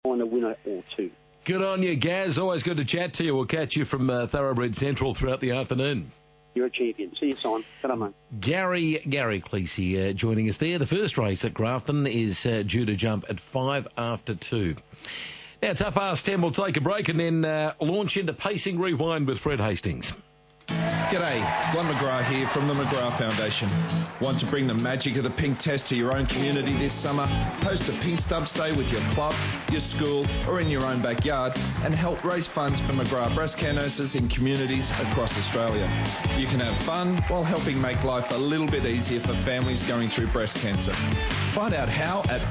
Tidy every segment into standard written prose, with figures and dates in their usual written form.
find a winner or two. Good on you, Gaz. Always good to chat to you. We'll catch you from Thoroughbred Central throughout the afternoon. You're a champion. See you, Simon. Good on, mate. Gary Cleese joining us there. The first race at Grafton is due to jump at 2:05. Now it's 10:30. We'll take a break and then launch into Pacing Rewind with Fred Hastings. G'day, Glenn McGrath here from the McGrath Foundation. Want to bring the magic of the pink test to your own community this summer? Host a Pink Stumps Day with your club, your school or in your own backyard and help raise funds for McGrath breast care nurses in communities across Australia. You can have fun while helping make life a little bit easier for families going through breast cancer. Find out how at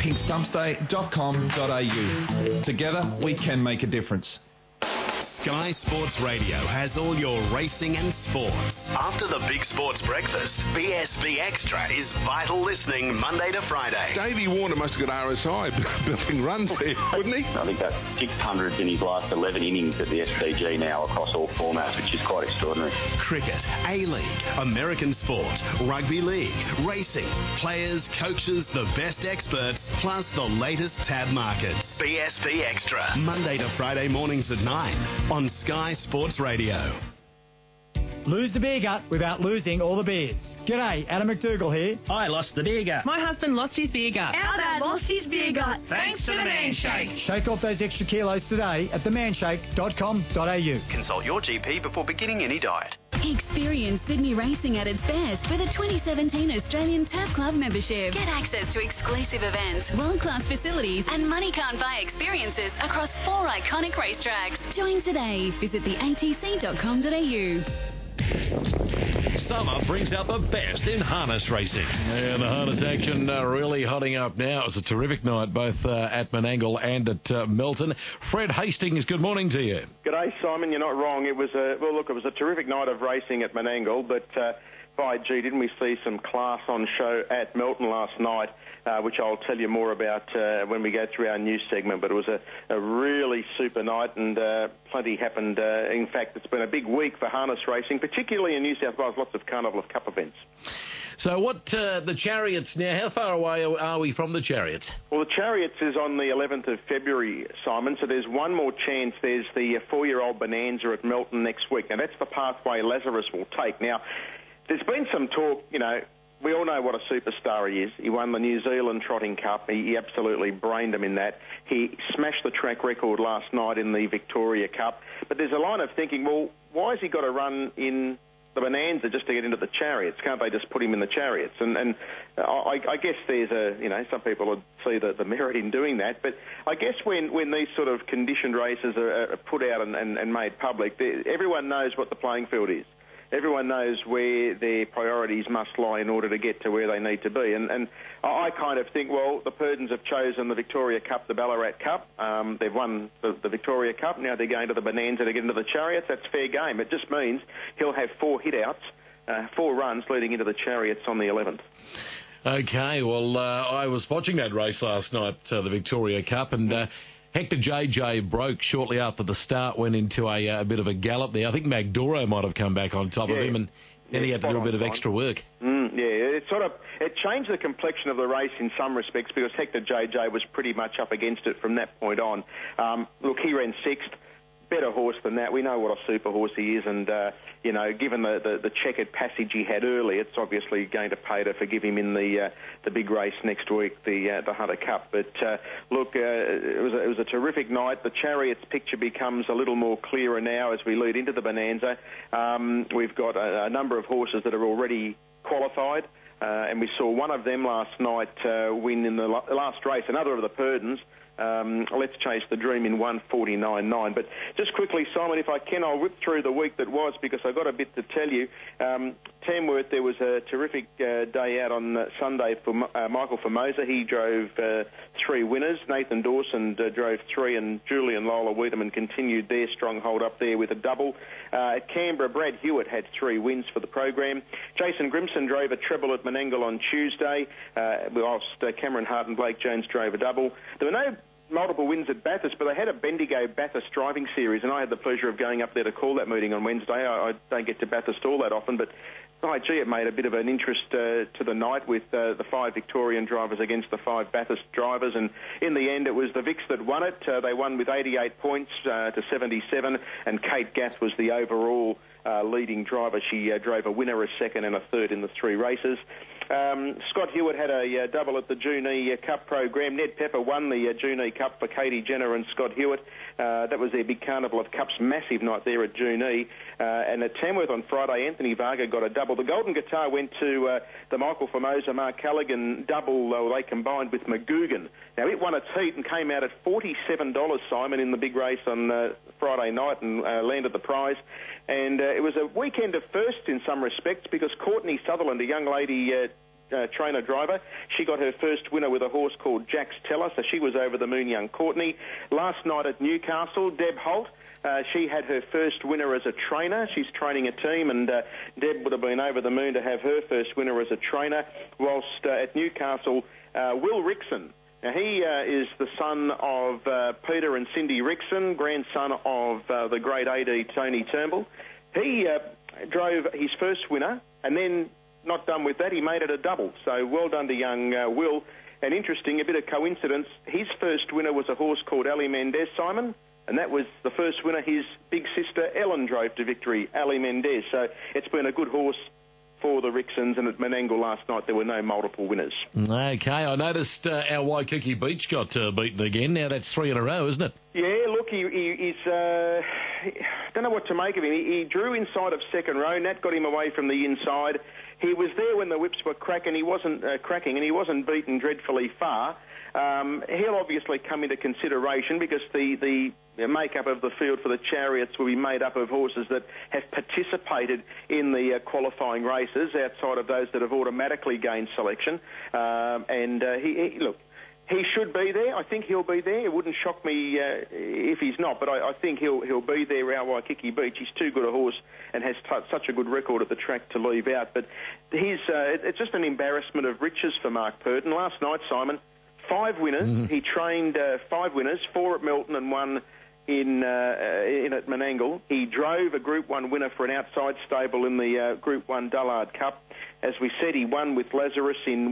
pinkstumpsday.com.au. Together we can make a difference. Sky Sports Radio has all your racing and sports. After the Big Sports Breakfast, BSB Extra is vital listening Monday to Friday. Davey Warner must have got RSI building runs there, wouldn't he? I think that's 600s in his last 11 innings at the SPG now across all formats, which is quite extraordinary. Cricket, A-League, American sport, rugby league, racing, players, coaches, the best experts, plus the latest tab markets. BSB Extra, Monday to Friday mornings at 9 on Sky Sports Radio. Lose the beer gut without losing all the beers. G'day, Adam McDougall here. I lost the beer gut. My husband lost his beer gut. Our dad lost his beer gut. Thanks to the Manshake. Shake off those extra kilos today at themanshake.com.au. Consult your GP before beginning any diet. Experience Sydney racing at its best with a 2017 Australian Turf Club membership. Get access to exclusive events, world-class facilities and money can't buy experiences across 4 iconic racetracks. Join today. Visit theatc.com.au. Summer brings out the best in harness racing. And the harness action really hotting up now. It was a terrific night, both at Menangle and at Melton. Fred Hastings, good morning to you. G'day, Simon. You're not wrong. It was it was a terrific night of racing at Menangle, but by gee, didn't we see some class on show at Melton last night, which I'll tell you more about when we go through our news segment. But it was a really super night, and plenty happened. In fact, it's been a big week for harness racing, particularly in New South Wales. Lots of Carnival of Cup events. So what, the Chariots now, how far away are we from the Chariots? Well, the Chariots is on the 11th of February, Simon, so there's one more chance. There's the 4-year-old Bonanza at Melton next week. Now, that's the pathway Lazarus will take. Now, there's been some talk, we all know what a superstar he is. He won the New Zealand Trotting Cup. He absolutely brained him in that. He smashed the track record last night in the Victoria Cup. But there's a line of thinking, well, why has he got to run in the Bonanza just to get into the Chariots? Can't they just put him in the Chariots? And I guess there's some people would see the merit in doing that. But I guess when these sort of conditioned races are put out and made public, everyone knows what the playing field is. Everyone knows where their priorities must lie in order to get to where they need to be. And I kind of think, well, the Purdens have chosen the Victoria Cup, the Ballarat Cup. They've won the Victoria Cup. Now they're going to the Bonanza to get into the Chariots. That's fair game. It just means he'll have 4 hit-outs, 4 runs leading into the Chariots on the 11th. Okay, well, I was watching that race last night, the Victoria Cup, and Hector JJ broke shortly after the start, went into a bit of a gallop there. I think Magdoro might have come back on top of him, and then he had to do a bit of extra work. It changed the complexion of the race in some respects because Hector JJ was pretty much up against it from that point on. Look, he ran 6th. Better horse than that. We know what a super horse he is, and given the checkered passage he had early, it's obviously going to pay to forgive him in the big race next week, the Hunter Cup. But look, it was a terrific night. The Chariots picture becomes a little more clearer now as we lead into the Bonanza. We've got a number of horses that are already qualified, and we saw one of them last night win in the last race, another of the Purdens. Let's Chase the Dream in 1:49.9. But just quickly, Simon, if I can, I'll whip through the week that was because I've got a bit to tell you. Tamworth, there was a terrific day out on Sunday for Michael Formosa. He drove 3 winners. Nathan Dawson drove 3, and Julian Lola Wiedemann continued their strong hold up there with a double. At Canberra, Brad Hewitt had 3 wins for the program. Jason Grimson drove a treble at Menangle on Tuesday, whilst Cameron Hart and Blake Jones drove a double. There were no multiple wins at Bathurst, but they had a Bendigo Bathurst driving series, and I had the pleasure of going up there to call that meeting on Wednesday. I don't get to Bathurst all that often, but it made a bit of an interest to the night with the 5 Victorian drivers against the 5 Bathurst drivers, and in the end it was the Vicks that won it. They won with 88 points to 77, and Kate Gath was the overall leading driver. She drove a winner, a second and a third in the 3 races. Scott Hewitt had a double at the Junee Cup program. Ned Pepper won the Junee Cup for Katie Jenner and Scott Hewitt. That was their big Carnival of Cups, massive night there at Junee. And at Tamworth on Friday, Anthony Varga got a double. The Golden Guitar went to the Michael Formosa, Mark Callaghan double. They combined with McGugan. Now, it won its heat and came out at $47, Simon, in the big race on Friday night and landed the prize. And it was a weekend of firsts in some respects because Courtney Sutherland, a young lady trainer driver, she got her first winner with a horse called Jack's Teller, so she was over the moon, young Courtney. Last night at Newcastle, Deb Holt, she had her first winner as a trainer. She's training a team, and Deb would have been over the moon to have her first winner as a trainer. Whilst at Newcastle, Will Rickson, now he is the son of Peter and Cindy Rickson, grandson of the great AD Tony Turnbull. He drove his first winner, and then, not done with that, he made it a double. So well done to young Will. And interesting, a bit of coincidence, his first winner was a horse called Ali Mendez, Simon, and that was the first winner his big sister Ellen drove to victory, Ali Mendez. So it's been a good horse for the Ricksons, and at Menangle last night there were no multiple winners. Okay, I noticed our Waikiki Beach got beaten again. Now that's 3 in a row, isn't it? Yeah, look, he's don't know what to make of him. He drew inside of second row. Nat got him away from the inside. He was there when the whips were cracking. He wasn't cracking beaten dreadfully far. He'll obviously come into consideration because the makeup of the field for the Chariots will be made up of horses that have participated in the qualifying races outside of those that have automatically gained selection. He should be there. I think he'll be there. It wouldn't shock me if he's not, but I think he'll be there at Waikiki Beach. He's too good a horse and has such a good record at the track to leave out. But it's just an embarrassment of riches for Mark Purton. Last night, Simon, 5 winners. Mm-hmm. He trained 5 winners, 4 at Melton and 1 in at Menangle. He drove a Group 1 winner for an outside stable in the Group 1 Dullard Cup. As we said, he won with Lazarus in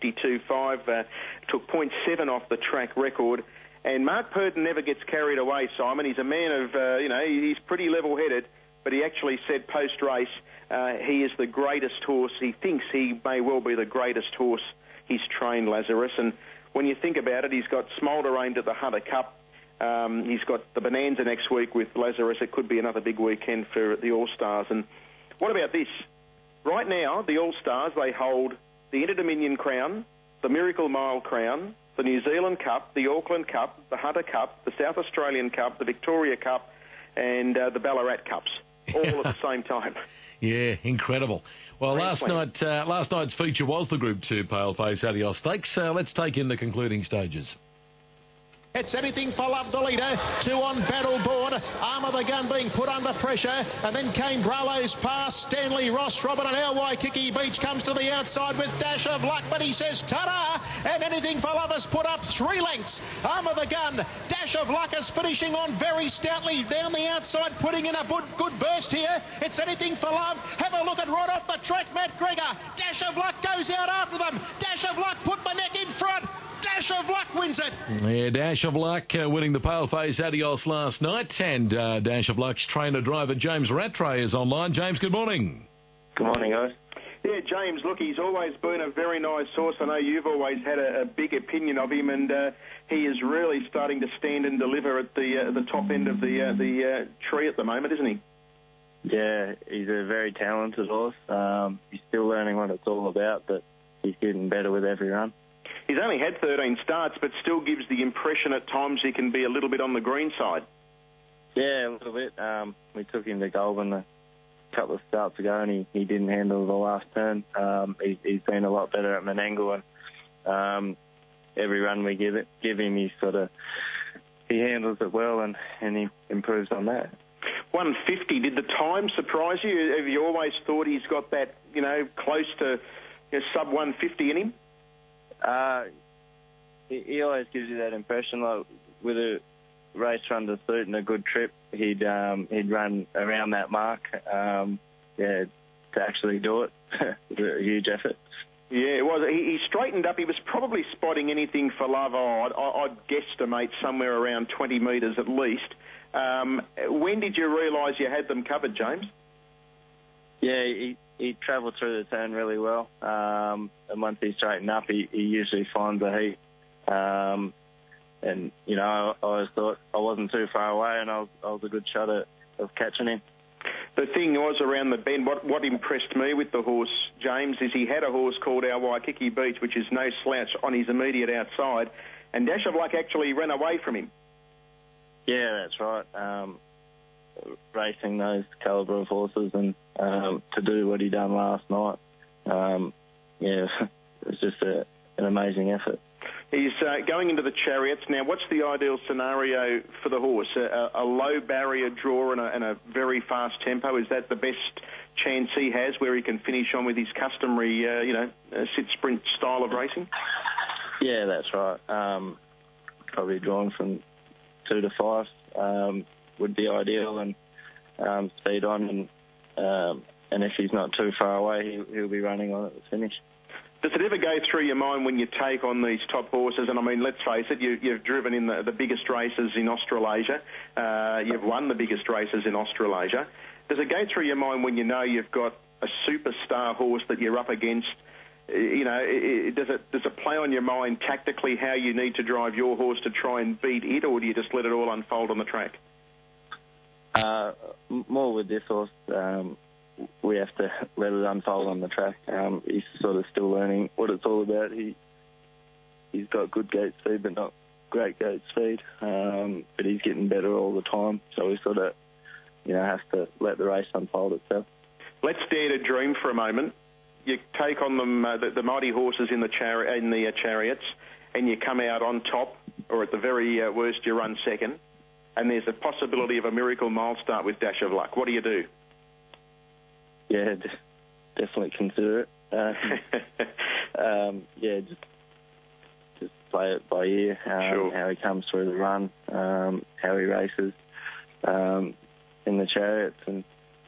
152.5, took 0.7 off the track record. And Mark Purton never gets carried away, Simon. He's a man of, he's pretty level-headed, but he actually said post-race he is the greatest horse. He thinks he may well be the greatest horse he's trained, Lazarus. And when you think about it, he's got Smolder aimed at the Hunter Cup. He's got the Bonanza next week with Lazarus. It could be another big weekend for the All-Stars. And what about this? Right now, the All-Stars, they hold the Inter-Dominion Crown, the Miracle Mile Crown, the New Zealand Cup, the Auckland Cup, the Hunter Cup, the South Australian Cup, the Victoria Cup, and the Ballarat Cups, all at the same time. Yeah, incredible. Well, last night's feature was the Group 2 Paleface Adios Stakes. Let's take in the concluding stages. It's Anything for Love, the leader. 2 on Battle Board. Arm of the Gun being put under pressure. And then came Bralo's Pass. Stanley Ross Robin and our Waikiki Beach comes to the outside with Dash of Luck. But he says, ta-da! And Anything for Love has put up 3 lengths. Arm of the Gun. Dash of Luck is finishing on very stoutly down the outside, putting in a good burst here. It's Anything for Love. Have a look at right off the track, Matt Gregor. Dash of Luck goes out after them. Dash of Luck put my neck in front. Dash of Luck wins it. Yeah, Dash of Luck winning the Paleface Adios last night. And Dash of Luck's trainer-driver James Rattray is online. James, good morning. Good morning, guys. Yeah, James, look, he's always been a very nice horse. I know you've always had a big opinion of him, and he is really starting to stand and deliver at the top end of the tree at the moment, isn't he? Yeah, he's a very talented horse. He's still learning what it's all about, but he's getting better with every run. He's only had 13 starts, but still gives the impression at times he can be a little bit on the green side. Yeah, a little bit. We took him to Goulburn a couple of starts ago, and he didn't handle the last turn. He's been a lot better at Menangle, and every run we give him, he handles it well, and he improves on that. 150. Did the time surprise you? Have you always thought he's got that, close to sub 150 in him? He always gives you that impression. Like with a race run to suit and a good trip, he'd run around that mark. actually do it. It was a huge effort. Yeah, it was. He straightened up. He was probably spotting anything for love. I'd guesstimate somewhere around 20 metres at least. When did you realise you had them covered, James? Yeah, he travelled through the turn really well. And once he straightened up, he usually finds the heat. And, you know, I always thought I wasn't too far away, and I was a good shot of catching him. The thing was around the bend, what impressed me with the horse, James, is he had a horse called our Waikiki Beach, which is no slouch, on his immediate outside, and Dash of Luck actually ran away from him. Yeah, that's right. Racing those calibre of horses and to do what he done last night, it was just an amazing effort. He's going into the Chariots. Now, what's the ideal scenario for the horse? A low barrier draw and a very fast tempo? Is that the best chance he has where he can finish on with his customary, sit-sprint style of racing? Yeah, that's right. Probably drawing from 2 to 5 would be ideal, and speed on, and if he's not too far away, he'll be running on at the finish. Does it ever go through your mind when you take on these top horses? And I mean, let's face it, you've driven in the biggest races in Australasia. You've won the biggest races in Australasia. Does it go through your mind when you know you've got a superstar horse that you're up against? You know, does it play on your mind tactically how you need to drive your horse to try and beat it, or do you just let it all unfold on the track? More with this horse, we have to let it unfold on the track. He's sort of still learning what it's all about. He's got good gate speed, but not great gate speed. But he's getting better all the time, so we sort of, have to let the race unfold itself. Let's dare to dream for a moment. You take on them, the mighty horses in the Chariots, and you come out on top, or at the very worst, you run second. And there's a possibility of a miracle mile start with Dash of Luck. What do you do? Yeah, definitely consider it. Just play it by ear. Sure. How he comes through the run, how he races in the Chariots, and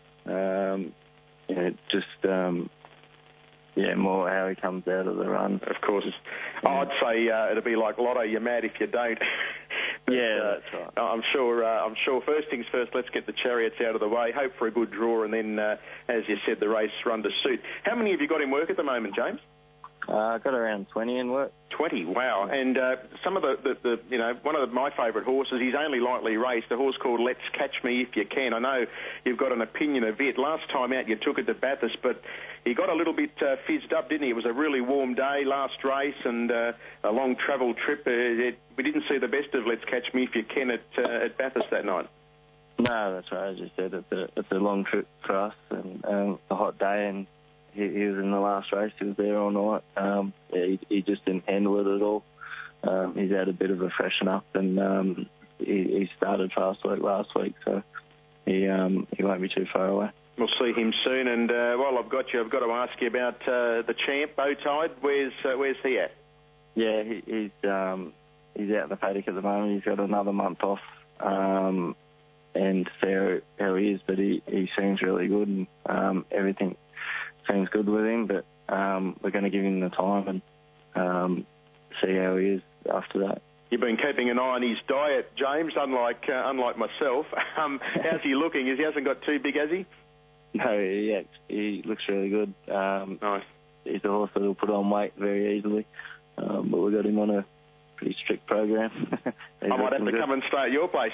more how he comes out of the run. Of course, I'd say it'll be like Lotto. You're mad if you don't. But, that's right. I'm sure. First things first. Let's get the Chariots out of the way. Hope for a good draw, and then, as you said, the race run to suit. How many have you got in work at the moment, James? I've got around 20 in work. 20, wow. And some of one of my favourite horses, he's only lightly raced, a horse called Let's Catch Me If You Can. I know you've got an opinion of it. Last time out you took it to Bathurst, but he got a little bit fizzed up, didn't he? It was a really warm day, last race, and a long travel trip. We didn't see the best of Let's Catch Me If You Can at Bathurst that night. No, that's right. As you said, it's a long trip for us, and a hot day, and he was in the last race. He was there all night. He just didn't handle it at all. He's had a bit of a freshen up, and he started fast work last week, so he won't be too far away. We'll see him soon. And while I've got to ask you about the champ, Bowtide. Where's he at? Yeah, he's out in the paddock at the moment. He's got another month off, and see how he is. But he seems really good, and everything seems good with him, but we're going to give him the time and see how he is after that. You've been keeping an eye on his diet, James, unlike myself. How's he looking? He hasn't got too big, has he? No, he looks really good. Nice. He's a horse that will put on weight very easily, but we've got him on a pretty strict program. I might have to come and stay at your place.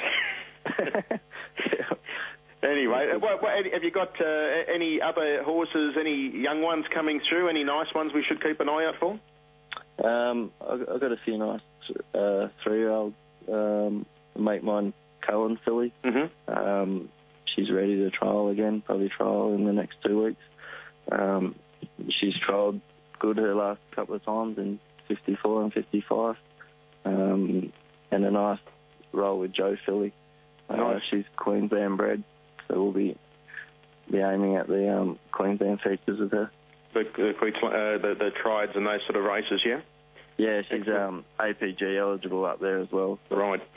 Anyway, have you got any other horses, any young ones coming through, any nice ones we should keep an eye out for? I've got a few nice 3-year-olds. Mate mine, Cohen filly. Mm-hmm. She's ready to trial again, probably trial in the next 2 weeks. She's trialled good her last couple of times in 54 and 55. And a nice roll with Joe filly. Nice. She's Queensland bred. So we'll be aiming at the Queensland features with her. The triads and those sort of races, yeah? Yeah, she's APG eligible up there as well. Right.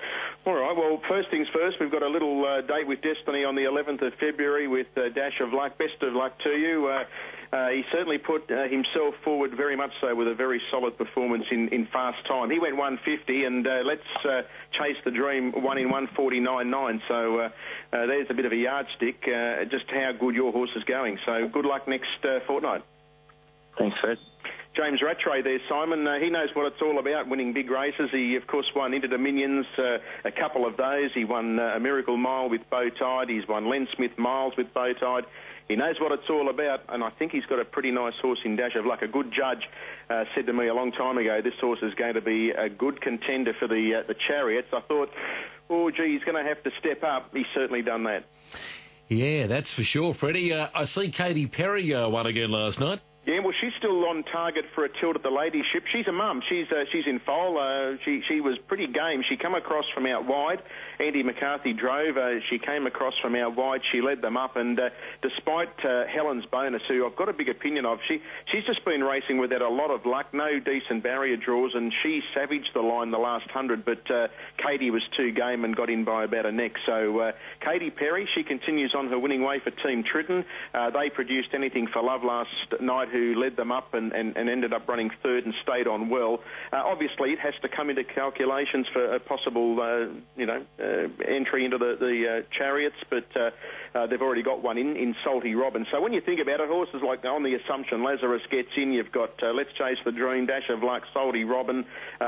All right, well, first things first, we've got a little date with Destiny on the 11th of February with Dash of Luck. Best of luck to you. He certainly put himself forward very much so with a very solid performance in fast time. He went 150 and let's chase the dream, won in 149.9. So there's a bit of a yardstick, just how good your horse is going. So good luck next fortnight. Thanks, Fred. James Rattray there, Simon. He knows what it's all about, winning big races. He, of course, won Inter Dominions a couple of days. He won a Miracle Mile with Bowtide. He's won Len Smith Miles with Bowtide. He knows what it's all about, and I think he's got a pretty nice horse in Dash of Luck. A good judge said to me a long time ago, this horse is going to be a good contender for the Chariots. I thought, oh, gee, he's going to have to step up. He's certainly done that. Yeah, that's for sure, Freddie. I see Katy Perry won again last night. Yeah, well, she's still on target for a tilt at the ladyship. She's a mum. She's in foal. She was pretty game. She come across from out wide. Andy McCarthy drove. She came across from out wide. She led them up, and despite Helen's Bonus, who I've got a big opinion of, she's just been racing without a lot of luck, no decent barrier draws, and she savaged the line the last 100, but Katie was too game and got in by about a neck. So Katy Perry, she continues on her winning way for Team Triton. They produced Anything for Love last night, who led them up and ended up running third and stayed on well. Obviously, it has to come into calculations for a possible, entry into the Chariots, but they've already got one in Salty Robin. So when you think about it, horses like, on the assumption Lazarus gets in, you've got Let's Chase the Dream, Dash of Luck, Salty Robin,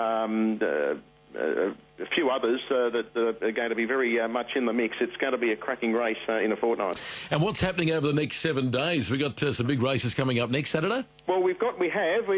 a few others that are going to be very much in the mix. It's going to be a cracking race in a fortnight. And what's happening over the next 7 days? We've got some big races coming up next Saturday? Well, we've probably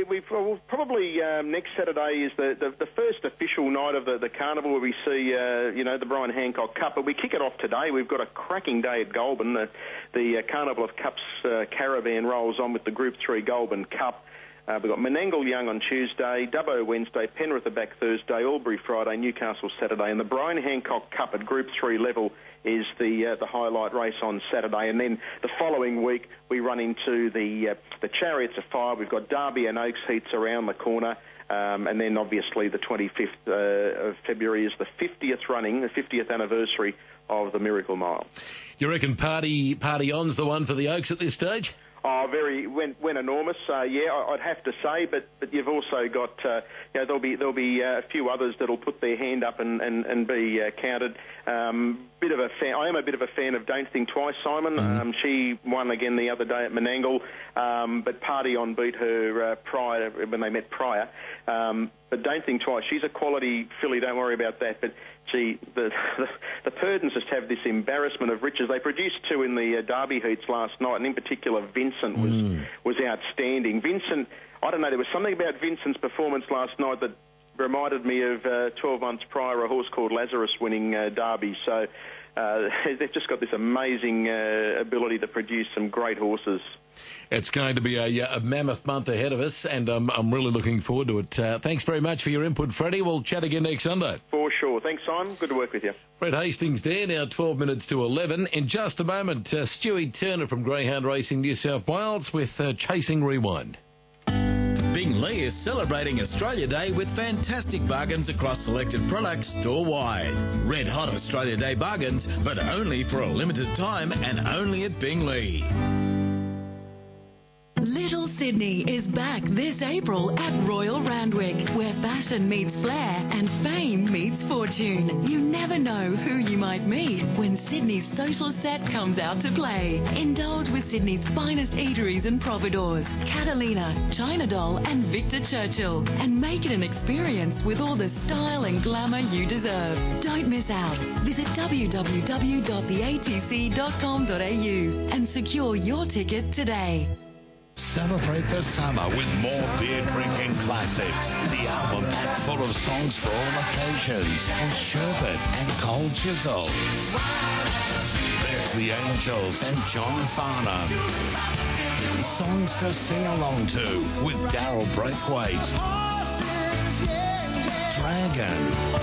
next Saturday is the first official night of the carnival where we see, the Brian Hancock Cup. But we kick it off today. We've got a cracking day at Goulburn. The Carnival of Cups caravan rolls on with the Group 3 Goulburn Cup. We've got Menangle Young on Tuesday, Dubbo Wednesday, Penrith are back Thursday, Albury Friday, Newcastle Saturday, and the Brian Hancock Cup at Group 3 level is the highlight race on Saturday. And then the following week we run into the Chariots of Fire. We've got Derby and Oaks heats around the corner. And then obviously the 25th of February is the 50th anniversary of the Miracle Mile. You reckon Party On's the one for the Oaks at this stage? Oh, went enormous. I'd have to say, but you've also got there'll be a few others that'll put their hand up and be counted. I am a bit of a fan of Don't Think Twice, Simon. She won again the other day at Menangle, but Party On beat her prior when they met prior. But Don't Think Twice. She's a quality filly. Don't worry about that. But gee, the Purdens just have this embarrassment of riches. They produced two in the Derby heats last night, and in particular Vincent was outstanding. Vincent, I don't know, there was something about Vincent's performance last night that reminded me of 12 months prior, a horse called Lazarus winning Derby. So they've just got this amazing ability to produce some great horses. It's going to be a mammoth month ahead of us, and I'm really looking forward to it. Thanks very much for your input, Freddie. We'll chat again next Sunday. For sure. Thanks, Simon. Good to work with you. Fred Hastings there, now 12 minutes to 11. In just a moment, Stewie Turner from Greyhound Racing New South Wales with Chasing Rewind. Bing-Lee is celebrating Australia Day with fantastic bargains across selected products store-wide. Red-hot Australia Day bargains, but only for a limited time and only at Bing-Lee. Little Sydney is back this April at Royal Randwick, where fashion meets flair and fame meets fortune. You never know who you might meet when Sydney's social set comes out to play. Indulge with Sydney's finest eateries and providores, Catalina, China Doll and Victor Churchill, and make it an experience with all the style and glamour you deserve. Don't miss out. Visit www.theatc.com.au and secure your ticket today. Celebrate the summer with more beer drinking classics. The album packed full of songs for all occasions. And Sherbet and Cold Chisel. There's The Angels and John Farnham. Songs to sing along to with Daryl Braithwaite. Dragon.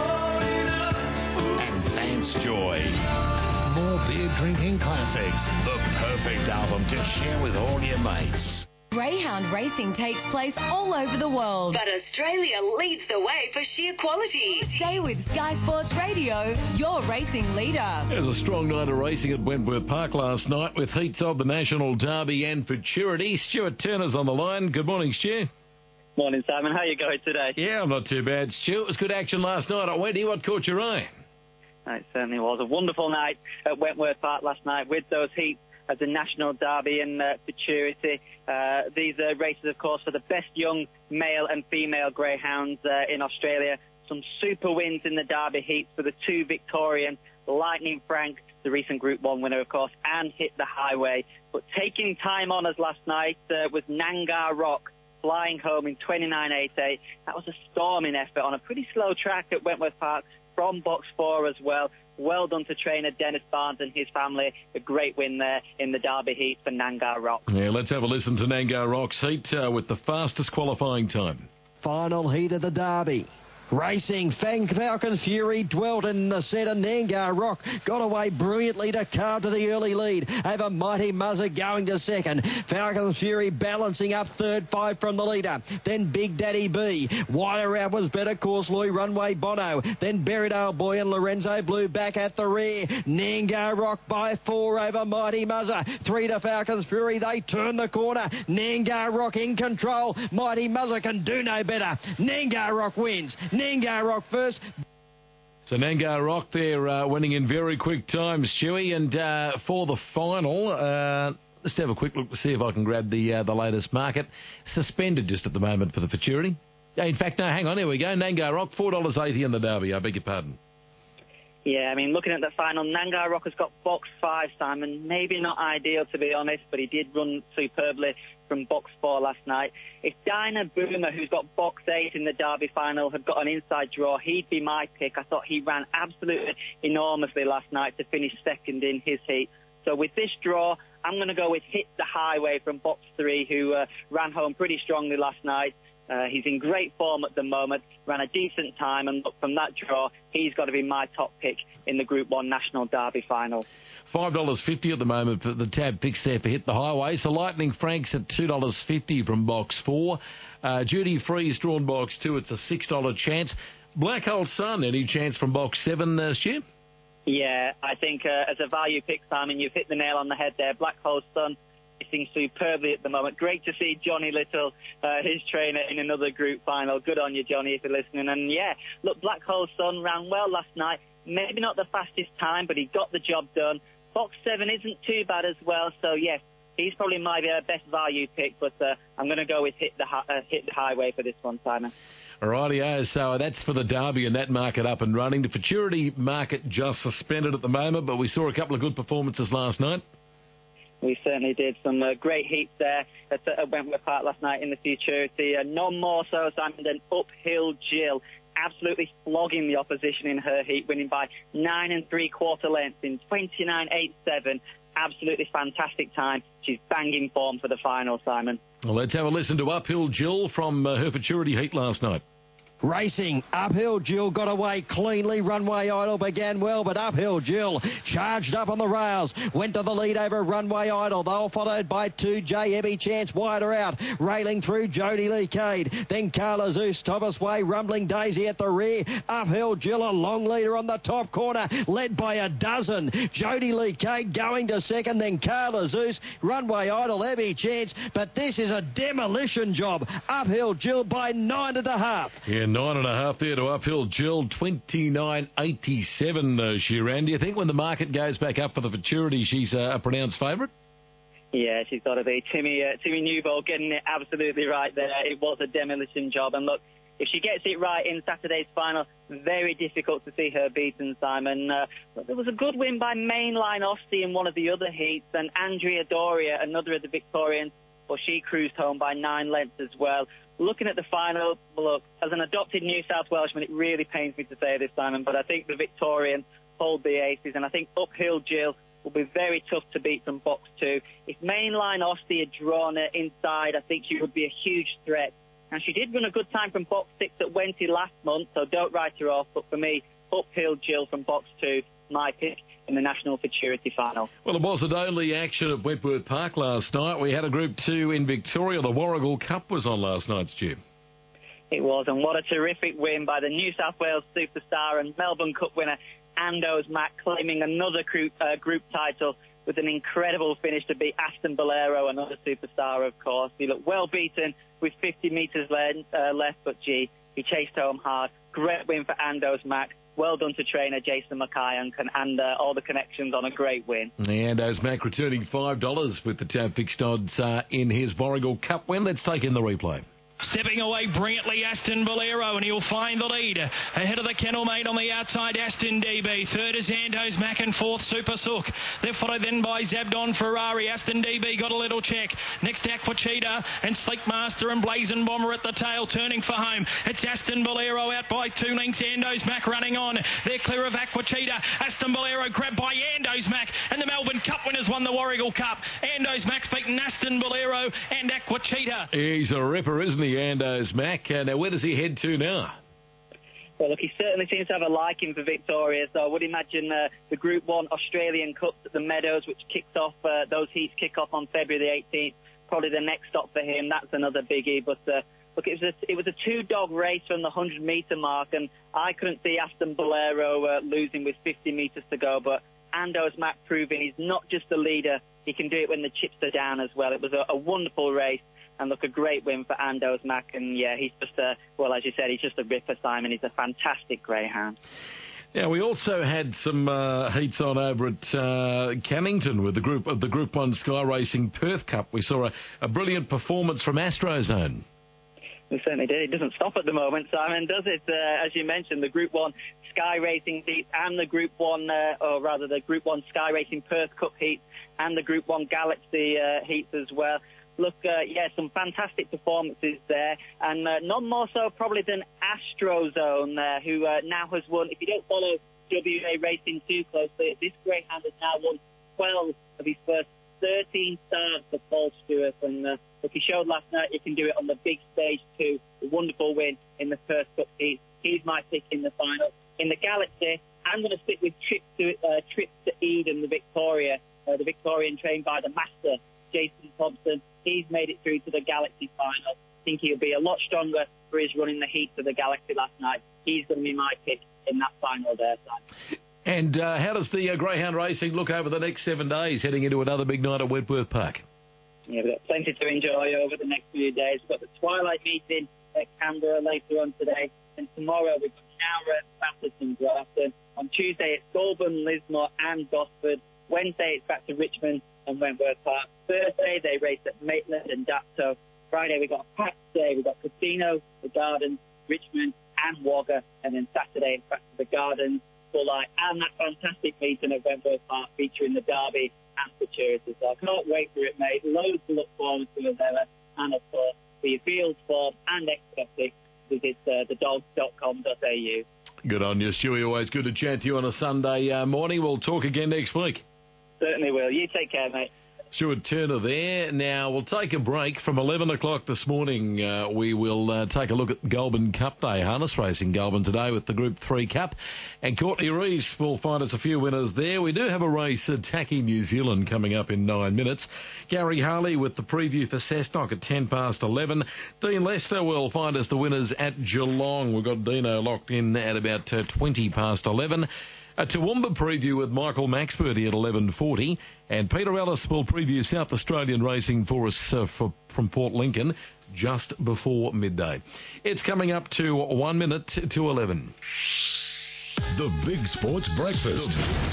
And Vance Joy. More beer drinking classics. The perfect album to share with all your mates. Greyhound racing takes place all over the world. But Australia leads the way for sheer quality. Stay with Sky Sports Radio, your racing leader. There was a strong night of racing at Wentworth Park last night with heats of the National Derby and Futurity. Stuart Turner's on the line. Good morning, Stu. Morning, Simon. How are you going today? Yeah, I'm not too bad, Stu. It was good action last night at Wendy. What caught your eye? It certainly was a wonderful night at Wentworth Park last night with those heats of the National Derby and Futurity. These are races, of course, for the best young male and female greyhounds in Australia. Some super wins in the Derby heats for the two Victorians, Lightning Frank, the recent Group 1 winner, of course, and Hit the Highway. But taking time on us last night was Nangar Rock, flying home in 29.88. That was a storming effort on a pretty slow track at Wentworth Park from box 4 as well. Well done to trainer Dennis Barnes and his family. A great win there in the Derby heat for Nangar Rock. Yeah, let's have a listen to Nangar Rock's heat with the fastest qualifying time. Final heat of the Derby. Racing, Falcon Fury dwelt in the centre. Nangar Rock got away brilliantly to carve to the early lead over Mighty Muzzer going to second. Falcon Fury balancing up third, 5 from the leader. Then Big Daddy B. Wider out was Better Course Louis, Runway Bono. Then Berrydale Boy and Lorenzo Blue back at the rear. Nangar Rock by 4 over Mighty Muzzer. 3 to Falcon's Fury. They turn the corner. Nangar Rock in control. Mighty Muzzer can do no better. Nangar Rock wins. Nangar Rock first. So Nangar Rock there winning in very quick time, Stewie. And for the final, let's have a quick look to see if I can grab the latest market. Suspended just at the moment for the Futurity. In fact, no, hang on, here we go. Nangar Rock, $4.80 in the Derby. I beg your pardon. Yeah, I mean, looking at the final, Nangar Rock has got box 5, Simon. Maybe not ideal, to be honest, but he did run superbly from box 4 last night. If Dinah Boomer, who's got box 8 in the Derby final, had got an inside draw, he'd be my pick. I thought he ran absolutely enormously last night to finish second in his heat. So with this draw, I'm going to go with Hit the Highway from box 3, who ran home pretty strongly last night. He's in great form at the moment, ran a decent time, and look, from that draw, he's got to be my top pick in the Group 1 National Derby final. $5.50 at the moment for the tab picks there for Hit the Highway. So Lightning Frank's at $2.50 from box 4. Duty Free's drawn box 2. It's a $6 chance. Black Hole Sun, any chance from box 7, Stu? Yeah, I think as a value pick, Simon, you've hit the nail on the head there. Black Hole Sun racing superbly at the moment. Great to see Johnny Little, his trainer, in another group final. Good on you, Johnny, if you're listening. And yeah, look, Black Hole Sun ran well last night. Maybe not the fastest time, but he got the job done. Box 7 isn't too bad as well, so yes, he's probably my best value pick, but I'm going to go with Hit the Highway for this one, Simon. Rightio, so that's for the Derby and that market up and running. The Futurity market just suspended at the moment, but we saw a couple of good performances last night. We certainly did. Some great heats there at Wentworth Park last night in the Futurity. None more so, Simon, than Uphill Jill. Absolutely flogging the opposition in her heat, winning by 9 3/4 lengths in 29.87. Absolutely fantastic time. She's banging form for the final, Simon. Well, let's have a listen to Uphill Jill from her Futurity heat last night. Racing, Uphill Jill got away cleanly. Runway Idol began well, but Uphill Jill charged up on the rails, went to the lead over Runway Idol. They were followed by 2J Ebby Chance wider out, railing through Jodie Lee Cade. Then Carla Zeus, Thomas Way, Rumbling Daisy at the rear. Uphill Jill, a long leader on the top corner, led by a dozen. Jodie Lee Cade going to second, then Carla Zeus, Runway Idol, Ebby Chance. But this is a demolition job. Uphill Jill by 9.5. Yeah, 9.5 there to Uphill Jill, 29.87, Sheeran. Do you think when the market goes back up for the Futurity, she's a pronounced favourite? Yeah, she's got to be. Timmy Newbold getting it absolutely right there. It was a demolition job. And look, if she gets it right in Saturday's final, very difficult to see her beaten, Simon. But there was a good win by Mainline Aussie in one of the other heats, and Andrea Doria, another of the Victorians, well, she cruised home by 9 lengths as well. Looking at the final, look, as an adopted New South Welshman, it really pains me to say this, Simon, but I think the Victorians hold the aces, and I think Uphill Jill will be very tough to beat from box 2. If Mainline Aussie had drawn her inside, I think she would be a huge threat. And she did run a good time from box 6 at Wenty last month, so don't write her off. But for me, Uphill Jill from box 2, my pick in the National Futurity Final. Well, it wasn't only action at Wentworth Park last night. We had a Group 2 in Victoria. The Warragul Cup was on last night, Stu. It was, and what a terrific win by the New South Wales superstar and Melbourne Cup winner, Ando's Mac, claiming another group title with an incredible finish to beat Aston Bolero, another superstar, of course. He looked well beaten with 50 metres left, but gee, he chased home hard. Great win for Ando's Mac. Well done to trainer Jason Mackay and all the connections on a great win. Ando's Mac returning $5 with the Tab fixed odds in his Warragul Cup win. Let's take in the replay. Stepping away brilliantly, Aston Bolero, and he'll find the lead. Ahead of the Kennel Mate on the outside, Aston DB. Third is Ando's Mac, and fourth, Super Sook. They're followed then by Zabdon Ferrari. Aston DB got a little check. Next, Aquachita and Sleek Master and Blazing Bomber at the tail, turning for home. It's Aston Bolero out by 2 lengths. Ando's Mac running on. They're clear of Aquachita. Aston Bolero grabbed by Ando's Mac, and the Melbourne Cup winners won the Warragul Cup. Ando's Mac's beaten Aston Bolero and Aquachita. He's a ripper, isn't he, Ando's Mac? Now, where does he head to now? Well, look, he certainly seems to have a liking for Victoria, so I would imagine the Group 1 Australian Cups at the Meadows, which kicks off, those heats kick off on February the 18th, probably the next stop for him. That's another biggie, but look, it was a two-dog race from the 100-metre mark, and I couldn't see Aston Bolero losing with 50 metres to go, but Ando's Mac proving he's not just a leader, he can do it when the chips are down as well. It was a wonderful race. And look, a great win for Ando's Mac. And yeah, he's just well, as you said, he's just a ripper, Simon. He's a fantastic greyhound. Now, we also had some heats on over at Cannington with the Group 1 Sky Racing Perth Cup. We saw a brilliant performance from Astrozone. We certainly did. It doesn't stop at the moment, Simon, does it? As you mentioned, the Group 1 Sky Racing heats and the Group 1, the Group 1 Sky Racing Perth Cup heats and the Group 1 Galaxy heats as well. Look, some fantastic performances there, and none more so probably than Astrozone, who now has won. If you don't follow WA Racing too closely, this greyhound has now won 12 of his first 13 starts for Paul Stewart, and look, he showed last night he can do it on the big stage too. A wonderful win in the Perth Cup heat. He's my pick in the final. In the Galaxy, I'm going to stick with Trip to Eden, the Victorian trained by the master, Jason Thompson. He's made it through to the Galaxy final. I think he'll be a lot stronger for his run in the heat of the Galaxy last night. He's going to be my pick in that final there, Simon. And how does the greyhound racing look over the next 7 days, heading into another big night at Wentworth Park? Yeah, we've got plenty to enjoy over the next few days. We've got the Twilight meeting at Canberra later on today, and tomorrow we've got Nowra, Bathurst and Grafton. On Tuesday it's Goulburn, Lismore and Gosford. Wednesday it's back to Richmond and Wentworth Park. Thursday they race at Maitland and Dapto. Friday we've got a packed day. We've got Casino, the Gardens, Richmond and Wagga. And then Saturday it's back to the Gardens, Bulli and that fantastic meeting at Wentworth Park featuring the Derby and Futurity. So I can't wait for it, mate. Loads to look forward to as ever. And of course, for your fields, form and exotics, visit thedogs.com.au. Good on you, Stewie. Always good to chat to you on a Sunday morning. We'll talk again next week. Certainly will. You take care, mate. Stuart Turner there. Now, we'll take a break. From 11 o'clock this morning, we will take a look at Goulburn Cup Day. Harness racing Goulburn today with the Group 3 Cup. And Courtney Rees will find us a few winners there. We do have a race at Tacky New Zealand coming up in 9 minutes. Gary Harley with the preview for Cessnock at 10 past 11. Dean Lester will find us the winners at Geelong. We've got Dino locked in at about 20 past 11. A Toowoomba preview with Michael Maxworthy at 11:40, and Peter Ellis will preview South Australian racing for us from Port Lincoln just before midday. It's coming up to 1 minute to 11. The Big Sports Breakfast.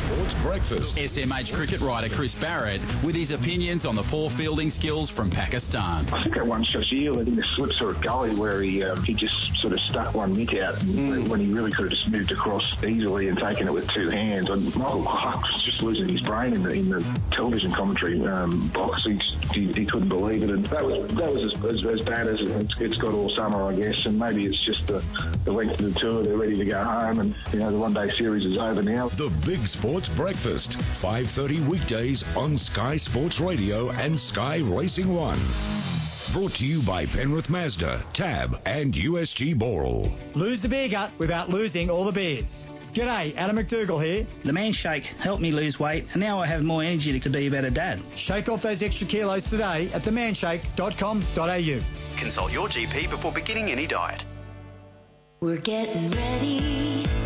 SMH cricket writer Chris Barrett with his opinions on the poor fielding skills from Pakistan. I think at one stretch I think the slips or a gully where he just sort of stuck one mitt out when he really could have just moved across easily and taken it with two hands. And Michael Clark was just losing his brain in the television commentary box. He couldn't believe it, and that was as bad as it's got all summer, I guess. And maybe it's just the length of the tour. They're ready to go home, and the one-day series is over now. The Big Sports Breakfast, 5:30 weekdays on Sky Sports Radio and Sky Racing 1. Brought to you by Penrith Mazda, Tab and USG Boral. Lose the beer gut without losing all the beers. G'day, Adam McDougall here. The Man Shake helped me lose weight, and now I have more energy to be a better dad. Shake off those extra kilos today at themanshake.com.au. Consult your GP before beginning any diet. We're getting ready